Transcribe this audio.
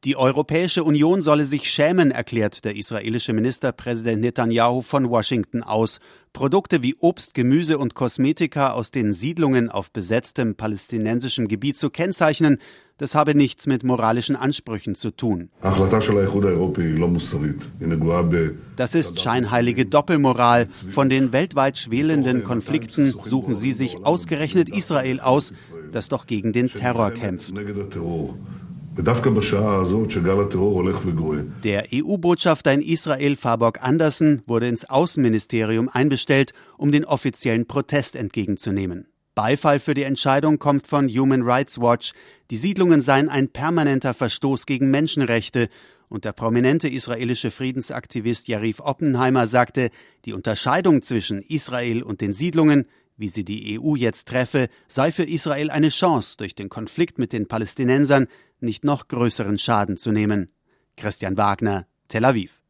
Die Europäische Union solle sich schämen, erklärt der israelische Ministerpräsident Netanyahu von Washington aus. Produkte wie Obst, Gemüse und Kosmetika aus den Siedlungen auf besetztem palästinensischem Gebiet zu kennzeichnen, das habe nichts mit moralischen Ansprüchen zu tun. Das ist scheinheilige Doppelmoral. Von den weltweit schwelenden Konflikten suchen sie sich ausgerechnet Israel aus, das doch gegen den Terror kämpft. Der EU-Botschafter in Israel, Farborg Andersen, wurde ins Außenministerium einbestellt, um den offiziellen Protest entgegenzunehmen. Beifall für die Entscheidung kommt von Human Rights Watch. Die Siedlungen seien ein permanenter Verstoß gegen Menschenrechte. Und der prominente israelische Friedensaktivist Yarif Oppenheimer sagte, die Unterscheidung zwischen Israel und den Siedlungen, wie sie die EU jetzt treffe, sei für Israel eine Chance, durch den Konflikt mit den Palästinensern nicht noch größeren Schaden zu nehmen. Christian Wagner, Tel Aviv.